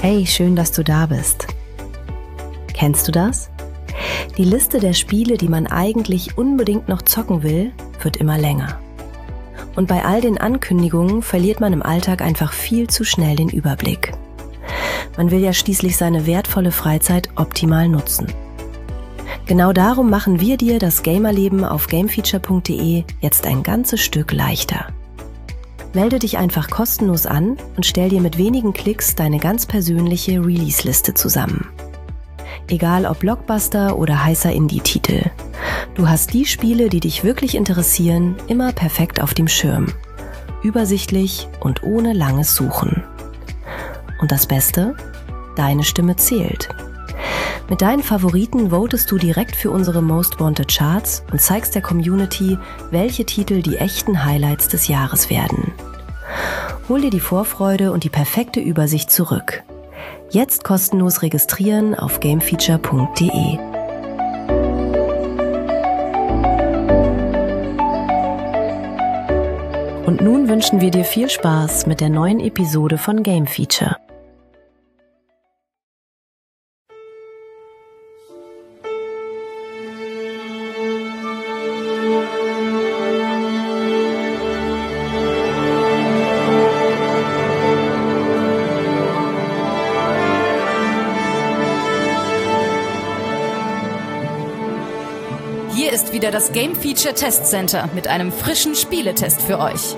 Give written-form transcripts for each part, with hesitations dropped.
Hey, schön, dass du da bist. Kennst du das? Die Liste der Spiele, die man eigentlich unbedingt noch zocken will, wird immer länger. Und bei all den Ankündigungen verliert man im Alltag einfach viel zu schnell den Überblick. Man will ja schließlich seine wertvolle Freizeit optimal nutzen. Genau darum machen wir dir das Gamerleben auf gamefeature.de jetzt ein ganzes Stück leichter. Melde dich einfach kostenlos an und stell dir mit wenigen Klicks deine ganz persönliche Release-Liste zusammen. Egal ob Blockbuster oder heißer Indie-Titel. Du hast die Spiele, die dich wirklich interessieren, immer perfekt auf dem Schirm. Übersichtlich und ohne langes Suchen. Und das Beste? Deine Stimme zählt. Mit deinen Favoriten votest du direkt für unsere Most Wanted Charts und zeigst der Community, welche Titel die echten Highlights des Jahres werden. Hol dir die Vorfreude und die perfekte Übersicht zurück. Jetzt kostenlos registrieren auf gamefeature.de. Und nun wünschen wir dir viel Spaß mit der neuen Episode von Game Feature. Hier ist wieder das Game Feature Test Center mit einem frischen Spieletest für euch.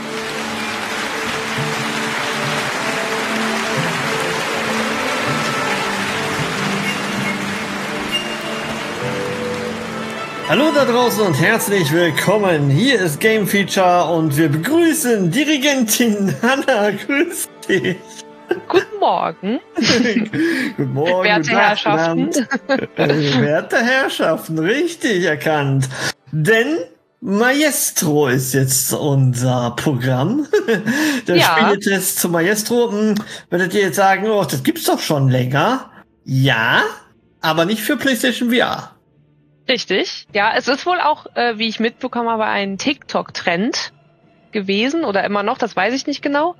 Hallo da draußen und herzlich willkommen. Hier ist Game Feature und wir begrüßen Dirigentin Hanna. Grüß dich. Guten Morgen. Guten Morgen. Werte Herrschaften. Werte Herrschaften, richtig erkannt. Denn Maestro ist jetzt unser Programm. Der Spieletest zu Maestro. Werdet ihr jetzt sagen, oh, das gibt's doch schon länger. Ja, aber nicht für PlayStation VR. Richtig. Ja, es ist wohl auch, wie ich mitbekommen habe, ein TikTok-Trend gewesen oder immer noch, das weiß ich nicht genau.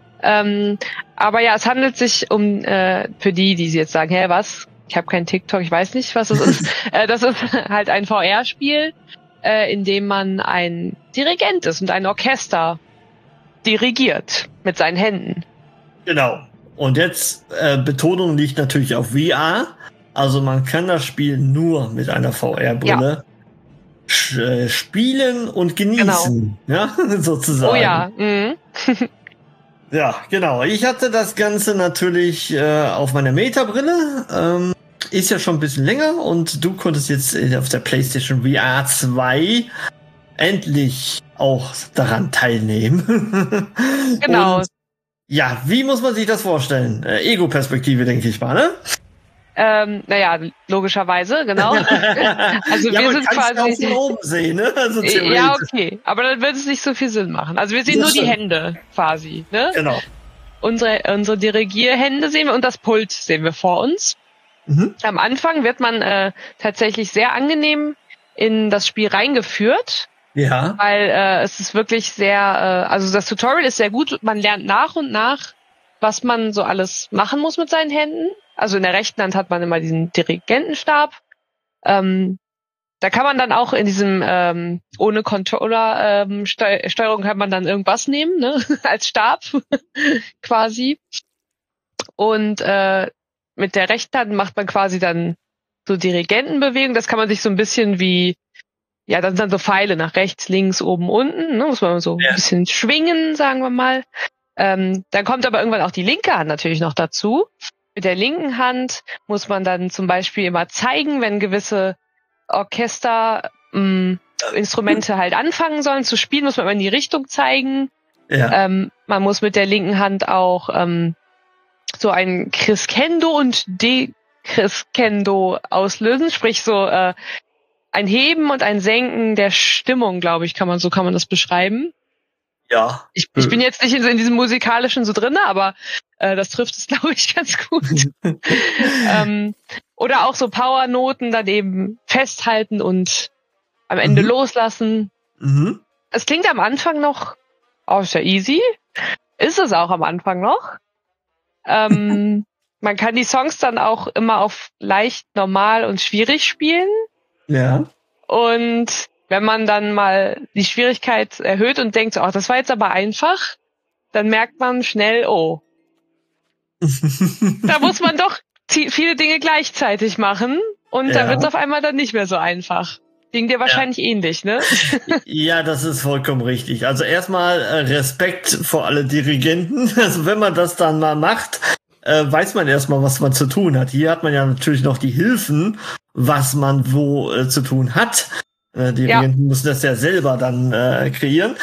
Aber ja, es handelt sich um, für die jetzt sagen, hä, was? Ich habe kein TikTok, ich weiß nicht, was es ist. Das ist halt ein VR-Spiel, in dem man ein Dirigent ist und ein Orchester dirigiert mit seinen Händen. Genau. Und jetzt, Betonung liegt natürlich auf VR. Also man kann das Spiel nur mit einer VR-Brille spielen und genießen. Genau. Ja, sozusagen. Oh ja. Mhm. Ja, genau. Ich hatte das Ganze natürlich auf meiner Meta-Brille. Ist ja schon ein bisschen länger und du konntest jetzt auf der PlayStation VR 2 endlich auch daran teilnehmen. Genau. Und, ja, wie muss man sich das vorstellen? Ego-Perspektive, denke ich mal, ne? Naja, logischerweise, genau. Also ja, wir sind quasi auch von oben sehen, ne? Also ja, okay. Aber dann wird es nicht so viel Sinn machen. Also wir sehen nur die Hände quasi, ne? Genau. Unsere Dirigierhände sehen wir und das Pult sehen wir vor uns. Mhm. Am Anfang wird man tatsächlich sehr angenehm in das Spiel reingeführt. Ja. Weil es ist wirklich sehr, also das Tutorial ist sehr gut. Man lernt nach und nach, was man so alles machen muss mit seinen Händen. Also in der rechten Hand hat man immer diesen Dirigentenstab. Da kann man dann auch in diesem ohne Controller Steuerung kann man dann irgendwas nehmen, ne? Als Stab quasi. Und mit der rechten Hand macht man quasi dann so Dirigentenbewegungen. Das kann man sich so ein bisschen wie, ja, dann sind so Pfeile nach rechts, links, oben, unten. Ne? Muss man so ein bisschen schwingen, sagen wir mal. Dann kommt aber irgendwann auch die linke Hand natürlich noch dazu. Mit der linken Hand muss man dann zum Beispiel immer zeigen, wenn gewisse Orchesterinstrumente halt anfangen sollen zu spielen, muss man immer in die Richtung zeigen. Ja. Man muss mit der linken Hand auch so ein Crescendo und Decrescendo auslösen, sprich so ein Heben und ein Senken der Stimmung, glaube ich, kann man das beschreiben. Ja. Ich bin jetzt nicht in diesem musikalischen so drin, aber das trifft es, glaube ich, ganz gut. Oder auch so Powernoten dann eben festhalten und am Ende loslassen. Mhm. Es klingt am Anfang noch, oh, ist ja easy. Ist es auch am Anfang noch. man kann die Songs dann auch immer auf leicht, normal und schwierig spielen. Ja. Und wenn man dann mal die Schwierigkeit erhöht und denkt, so, ach, das war jetzt aber einfach, dann merkt man schnell, oh, da muss man doch viele Dinge gleichzeitig machen und da wird es auf einmal dann nicht mehr so einfach. Ging dir wahrscheinlich ähnlich, ne? Ja, das ist vollkommen richtig. Also erstmal Respekt vor alle Dirigenten. Also wenn man das dann mal macht, weiß man erstmal, was man zu tun hat. Hier hat man ja natürlich noch die Hilfen, was man wo zu tun hat. Dirigenten müssen das ja selber dann kreieren.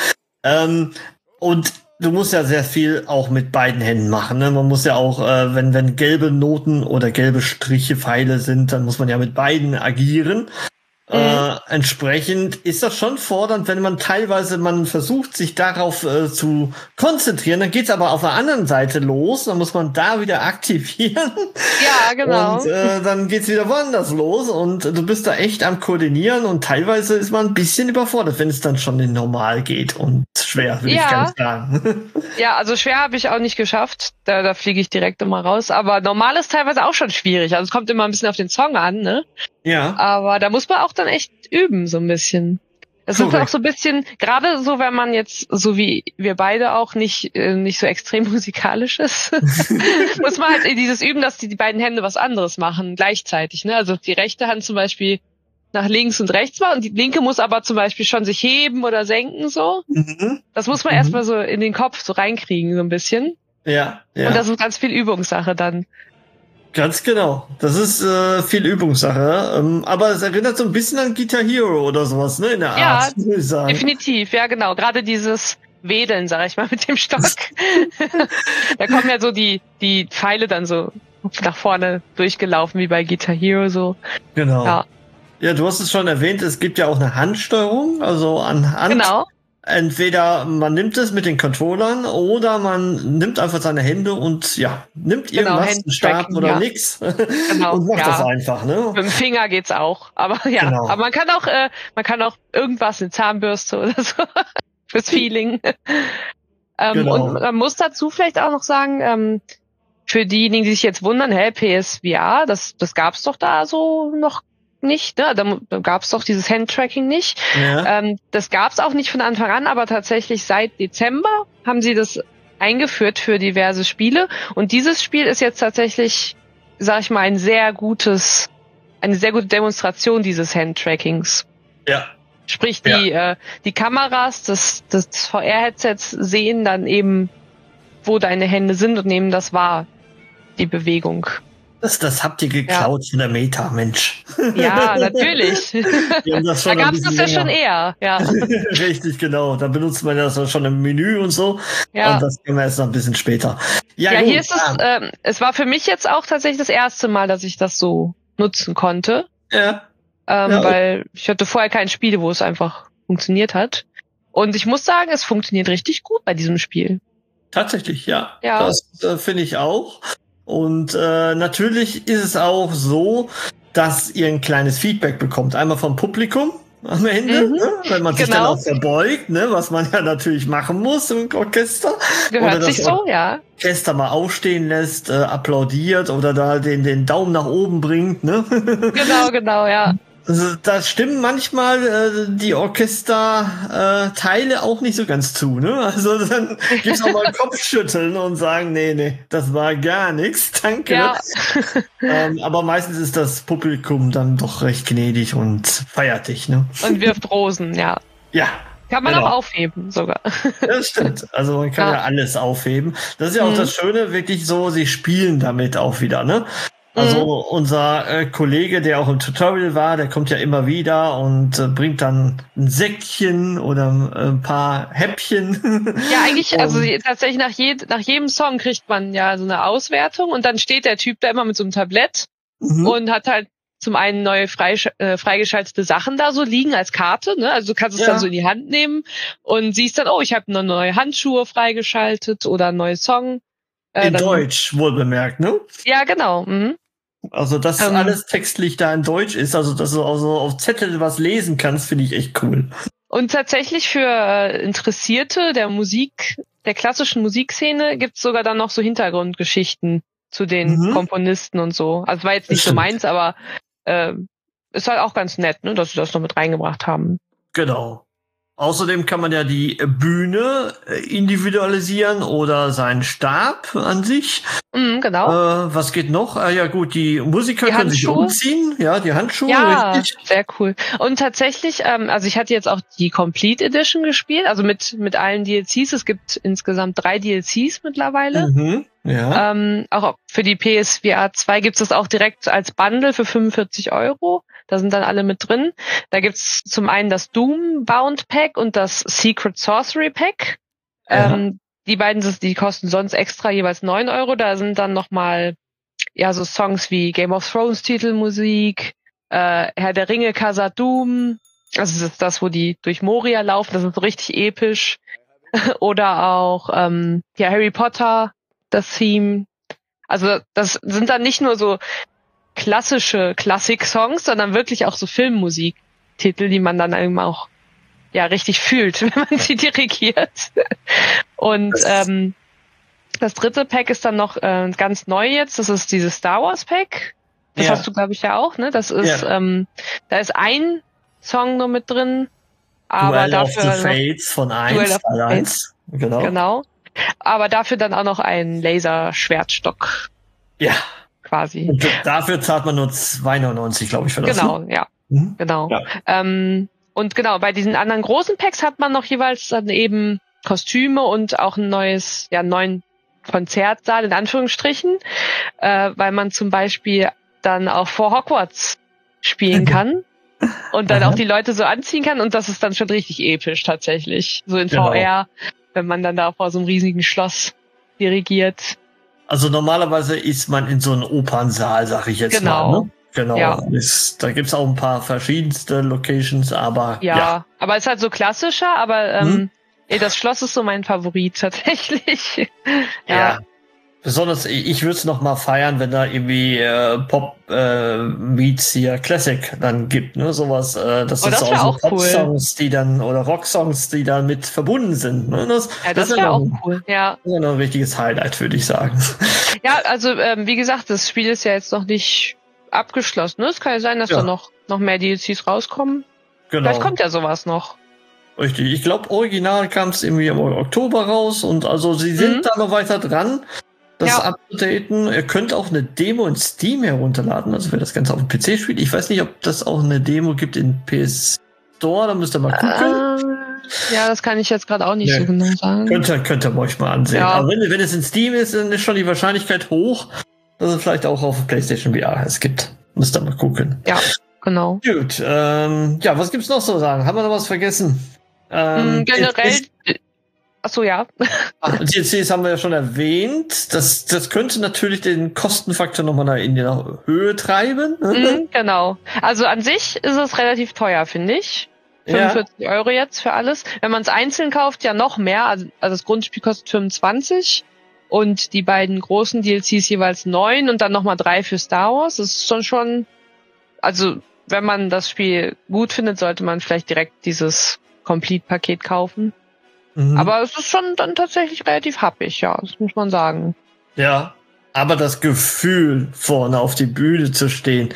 Und du musst ja sehr viel auch mit beiden Händen machen. Ne? Man muss ja auch, wenn gelbe Noten oder gelbe Striche, Pfeile sind, dann muss man ja mit beiden agieren. Entsprechend ist das schon fordernd, wenn man versucht, sich darauf zu konzentrieren, dann geht's aber auf der anderen Seite los, dann muss man da wieder aktivieren. Ja, genau. Und dann geht's wieder woanders los und du bist da echt am Koordinieren und teilweise ist man ein bisschen überfordert, wenn es dann schon in normal geht und schwer, will ich ganz sagen. Ja, also schwer habe ich auch nicht geschafft, da fliege ich direkt immer raus, aber normal ist teilweise auch schon schwierig, also es kommt immer ein bisschen auf den Song an, ne? Ja. Aber da muss man auch dann echt üben, so ein bisschen. Das ist auch so ein bisschen, gerade so, wenn man jetzt, so wie wir beide auch nicht so extrem musikalisch ist, muss man halt dieses üben, dass die beiden Hände was anderes machen, gleichzeitig, ne? Also die rechte Hand zum Beispiel nach links und rechts war und die linke muss aber zum Beispiel schon sich heben oder senken, so. Das muss man erstmal so in den Kopf so reinkriegen, so ein bisschen. Ja. Und das ist ganz viel Übungssache dann. Ganz genau. Das ist viel Übungssache. Aber es erinnert so ein bisschen an Guitar Hero oder sowas, ne? In der Art, würde ich sagen. Definitiv. Ja, genau. Gerade dieses Wedeln, sag ich mal, mit dem Stock. Da kommen ja so die Pfeile dann so nach vorne durchgelaufen, wie bei Guitar Hero so. Genau. Ja, du hast es schon erwähnt, es gibt ja auch eine Handsteuerung, also an Hand. Genau. Entweder man nimmt es mit den Controllern oder man nimmt einfach seine Hände und nimmt irgendwas, einen Stab oder nix und macht das einfach, ne? Mit dem Finger geht's auch, aber aber man kann auch irgendwas, eine Zahnbürste oder so fürs Feeling. Und man muss dazu vielleicht auch noch sagen, für diejenigen, die sich jetzt wundern, PSVR, das gab's doch da so noch nicht, ne? Da gab's doch dieses Handtracking nicht. Ja. Das gab's auch nicht von Anfang an, aber tatsächlich seit Dezember haben sie das eingeführt für diverse Spiele. Und dieses Spiel ist jetzt tatsächlich, sag ich mal, eine sehr gute Demonstration dieses Handtrackings. Ja. Sprich, die Kameras des VR-Headsets sehen dann eben, wo deine Hände sind und nehmen das wahr, die Bewegung. Das habt ihr geklaut von der Meta, Mensch. Ja, natürlich. Da gab's das ja schon eher. Ja. Richtig, genau. Da benutzt man das schon im Menü und so. Ja. Und das können wir jetzt noch ein bisschen später. Ja, gut, hier ist es war für mich jetzt auch tatsächlich das erste Mal, dass ich das so nutzen konnte. Ja. Weil ich hatte vorher kein Spiel, wo es einfach funktioniert hat. Und ich muss sagen, es funktioniert richtig gut bei diesem Spiel. Tatsächlich, ja. Das finde ich auch. Und natürlich ist es auch so, dass ihr ein kleines Feedback bekommt. Einmal vom Publikum am Ende, ne? Wenn man sich dann auch verbeugt, ne? Was man ja natürlich machen muss im Orchester. Gehört sich so, ja. Orchester mal aufstehen lässt, applaudiert oder da den Daumen nach oben bringt. Ne? Genau, ja. Also, da stimmen manchmal die Orchesterteile auch nicht so ganz zu, ne? Also dann gibt's auch mal Kopfschütteln und sagen, nee, das war gar nichts, danke. Ja. Aber meistens ist das Publikum dann doch recht gnädig und feiert dich, ne? Und wirft Rosen, ja. Ja. Kann man auch aufheben sogar. Das stimmt. Also man kann ja alles aufheben. Das ist ja auch das Schöne, wirklich so, sie spielen damit auch wieder, ne? Also unser Kollege, der auch im Tutorial war, der kommt ja immer wieder und bringt dann ein Säckchen oder ein paar Häppchen. Ja, eigentlich, also tatsächlich nach jedem Song kriegt man ja so eine Auswertung und dann steht der Typ da immer mit so einem Tablett und hat halt zum einen neue freigeschaltete Sachen da so liegen als Karte, ne? Also du kannst es dann so in die Hand nehmen und siehst dann, oh, ich habe eine neue Handschuhe freigeschaltet oder einen neuen Song. In Deutsch, wohl bemerkt, ne? Ja, genau. Also, dass alles textlich da in Deutsch ist, also dass du auch so auf Zettel was lesen kannst, finde ich echt cool. Und tatsächlich für Interessierte der klassischen Musikszene gibt's sogar dann noch so Hintergrundgeschichten zu den Komponisten und so. Also war jetzt nicht so meins, aber ist halt auch ganz nett, ne, dass sie das noch mit reingebracht haben. Genau. Außerdem kann man ja die Bühne individualisieren oder seinen Stab an sich. Genau. Was geht noch? Ja gut, die Musiker können sich umziehen. Ja, die Handschuhe, ja, richtig. Sehr cool. Und tatsächlich, also ich hatte jetzt auch die Complete Edition gespielt, also mit allen DLCs. Es gibt insgesamt 3 DLCs mittlerweile. Ja. Auch für die PSVR 2 gibt es das auch direkt als Bundle für 45 €. Da sind dann alle mit drin. Da gibt's zum einen das Doom Bound Pack und das Secret Sorcery Pack. Ja. Die beiden, die kosten sonst extra jeweils 9 €. Da sind dann nochmal so Songs wie Game of Thrones Titelmusik, Herr der Ringe Khazad-dûm. Also das ist das, wo die durch Moria laufen. Das ist so richtig episch. Oder auch Harry Potter, das Theme. Also das sind dann nicht nur so klassische Klassik-Songs, sondern wirklich auch so Filmmusiktitel, die man dann eben auch richtig fühlt, wenn man sie dirigiert. Und das dritte Pack ist dann noch ganz neu jetzt. Das ist dieses Star Wars Pack. Das hast du, glaube ich, ja auch, ne? Das ist da ist ein Song nur mit drin, aber Duel dafür of the Fates von 1. Genau. Aber dafür dann auch noch ein Laserschwertstock. Ja. Quasi. Und dafür zahlt man nur 2,99, glaube ich, für das. Genau, ja. Genau. Ja. Und genau, bei diesen anderen großen Packs hat man noch jeweils dann eben Kostüme und auch einen neuen Konzertsaal, in Anführungsstrichen, weil man zum Beispiel dann auch vor Hogwarts spielen kann und dann auch die Leute so anziehen kann, und das ist dann schon richtig episch tatsächlich. So in VR, wenn man dann da vor so einem riesigen Schloss dirigiert. Also normalerweise ist man in so einem Opernsaal, sag ich jetzt mal. Ne? Genau. Ja. Da gibt's auch ein paar verschiedenste Locations, aber ja. Aber es ist halt so klassischer, aber das Schloss ist so mein Favorit tatsächlich. Ja. Besonders, ich würde es noch mal feiern, wenn da irgendwie Pop meets hier Classic dann gibt, ne? Sowas, das ist auch so Pop-Songs, die dann, oder Rock-Songs, die dann mit verbunden sind. Ne? Das wäre auch cool, ja. Das ist ein richtiges Highlight, würde ich sagen. Ja, also wie gesagt, das Spiel ist ja jetzt noch nicht abgeschlossen. Ne? Es kann ja sein, dass da noch mehr DLCs rauskommen. Genau. Vielleicht kommt ja sowas noch. Richtig. Ich glaube, original kam es irgendwie im Oktober raus, und also sie sind da noch weiter dran, das updaten. Ihr könnt auch eine Demo in Steam herunterladen, also wer das Ganze auf dem PC spielt. Ich weiß nicht, ob das auch eine Demo gibt in PS Store, da müsst ihr mal gucken. Ja, das kann ich jetzt gerade auch nicht so genau sagen. Könnt ihr euch mal ansehen. Ja. Aber wenn es in Steam ist, dann ist schon die Wahrscheinlichkeit hoch, dass es vielleicht auch auf PlayStation VR es gibt. Müsst ihr mal gucken. Ja, genau. Gut, was gibt's noch so sagen? Haben wir noch was vergessen? Generell. Achso, ja. DLCs haben wir ja schon erwähnt. Das könnte natürlich den Kostenfaktor nochmal in die Höhe treiben. Genau. Also an sich ist es relativ teuer, finde ich. 45 € jetzt für alles. Wenn man es einzeln kauft, ja noch mehr. Also das Grundspiel kostet 25 und die beiden großen DLCs jeweils 9 und dann nochmal 3 für Star Wars. Das ist schon, also wenn man das Spiel gut findet, sollte man vielleicht direkt dieses Complete-Paket kaufen. Aber es ist schon dann tatsächlich relativ happig, ja, das muss man sagen. Ja, aber das Gefühl, vorne auf die Bühne zu stehen,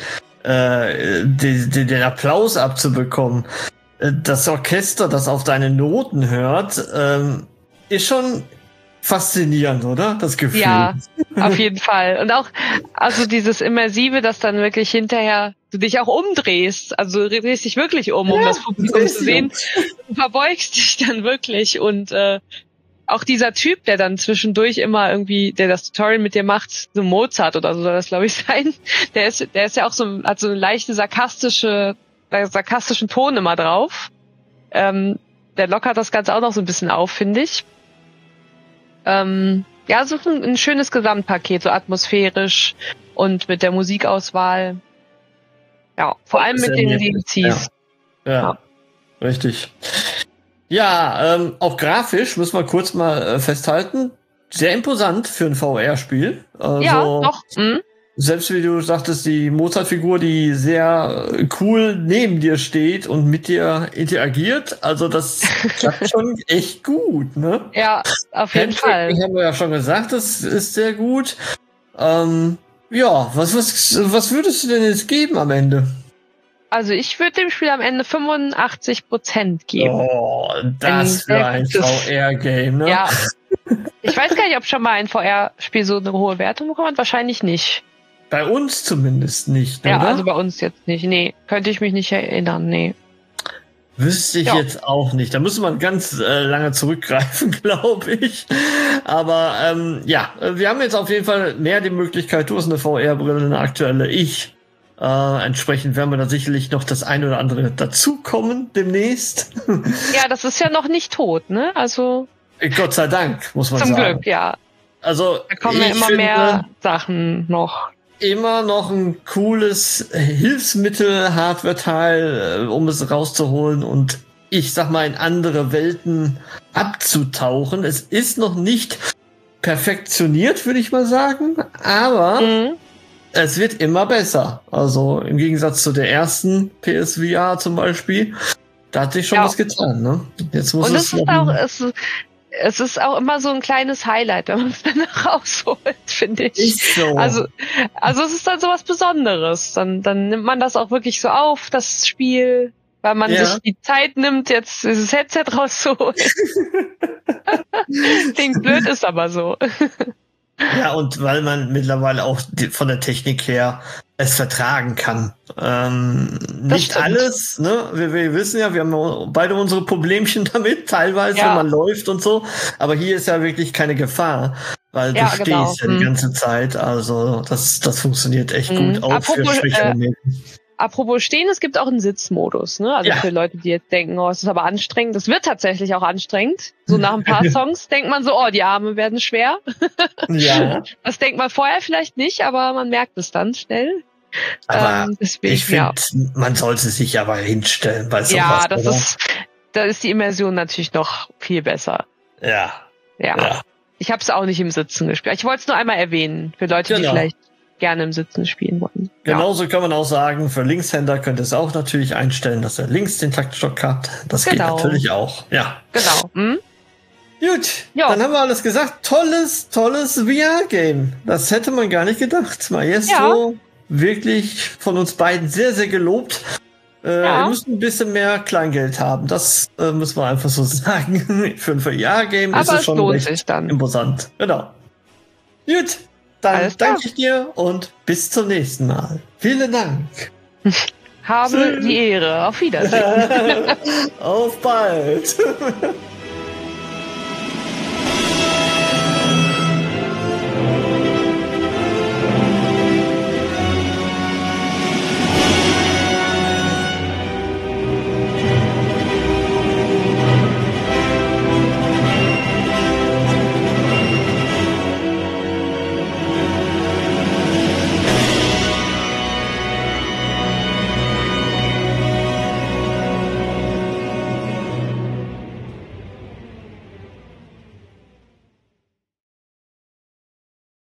den Applaus abzubekommen, das Orchester, das auf deine Noten hört, ist schon faszinierend, oder? Das Gefühl. Ja, auf jeden Fall. Und auch, also dieses Immersive, dass dann wirklich hinterher du dich auch umdrehst. Also du drehst dich wirklich um das Publikum zu sehen. Du verbeugst dich dann wirklich. Und auch dieser Typ, der dann zwischendurch immer irgendwie, der das Tutorial mit dir macht, so Mozart oder so soll das, glaube ich, sein. Der ist ja auch hat so eine leichte sarkastischen Ton immer drauf. Der lockert das Ganze auch noch so ein bisschen auf, finde ich. So ein schönes Gesamtpaket, so atmosphärisch und mit der Musikauswahl. Ja, vor allem mit den DLCs. Ja, richtig. Ja, auch grafisch müssen wir kurz mal festhalten. Sehr imposant für ein VR-Spiel. Also, ja, doch. Selbst wie du sagtest, die Mozart-Figur, die sehr cool neben dir steht und mit dir interagiert. Also das klappt schon echt gut, ne? Ja, auf jeden Fall. Haben wir ja schon gesagt, das ist sehr gut. Ja, was würdest du denn jetzt geben am Ende? Also ich würde dem Spiel am Ende 85% geben. Oh, das für ein VR-Game, ne? Ja. Ich weiß gar nicht, ob schon mal ein VR-Spiel so eine hohe Wertung bekommen hat. Wahrscheinlich nicht. Bei uns zumindest nicht, ja, oder? Also bei uns jetzt nicht. Nee, könnte ich mich nicht erinnern, nee. Wüsste ich jetzt auch nicht. Da müsste man ganz lange zurückgreifen, glaube ich. Aber wir haben jetzt auf jeden Fall mehr die Möglichkeit. Du hast eine VR-Brille, eine aktuelle. Entsprechend werden wir da sicherlich noch das eine oder andere dazukommen demnächst. Ja, das ist ja noch nicht tot, ne? Also Gott sei Dank, muss man zum sagen. Glück, ja. Also da kommen ja immer mehr Sachen noch. Immer noch ein cooles Hilfsmittel, Hardware-Teil, um es rauszuholen und ich sag mal in andere Welten abzutauchen. Es ist noch nicht perfektionioniert, würde ich mal sagen, aber es wird immer besser. Also im Gegensatz zu der ersten PSVR zum Beispiel, da hat sich schon was getan. Ne? Jetzt muss es ist auch immer so ein kleines Highlight, wenn man es dann rausholt, finde ich. Ist so. Also es ist dann so was Besonderes. Dann nimmt man das auch wirklich so auf, das Spiel, weil man sich die Zeit nimmt, jetzt dieses Headset rauszuholen. Klingt blöd, ist aber so. Ja, und weil man mittlerweile auch von der Technik her es vertragen kann. Nicht alles, ne? Wir wissen ja, wir haben beide unsere Problemchen damit, teilweise, wenn man läuft und so. Aber hier ist ja wirklich keine Gefahr, weil du stehst ja die ganze Zeit. Also das funktioniert echt gut, auch für schwächere Menschen. Apropos stehen, es gibt auch einen Sitzmodus, ne? Also für Leute, die jetzt denken, oh, es ist aber anstrengend. Das wird tatsächlich auch anstrengend. So nach ein paar Songs denkt man so, oh, die Arme werden schwer. Ja. Das denkt man vorher vielleicht nicht, aber man merkt es dann schnell. Aber deswegen, ich finde, man sollte sich aber hinstellen bei sowas. Ja, da ist die Immersion natürlich noch viel besser. Ja. Ich habe es auch nicht im Sitzen gespielt. Ich wollte es nur einmal erwähnen, für Leute, die vielleicht gerne im Sitzen spielen wollen. Genauso kann man auch sagen, für Linkshänder könnt ihr es auch natürlich einstellen, dass ihr links den Taktstock habt. Das geht natürlich auch. Ja. Genau. Gut, dann haben wir alles gesagt. Tolles VR-Game. Das hätte man gar nicht gedacht. Maestro, wirklich von uns beiden sehr, sehr gelobt. Wir müssen ein bisschen mehr Kleingeld haben. Das müssen wir einfach so sagen. Für ein VR-Game ist es schon recht imposant. Genau. Gut. Dann danke ich dir und bis zum nächsten Mal. Vielen Dank. Habe die Ehre. Auf Wiedersehen. Auf bald.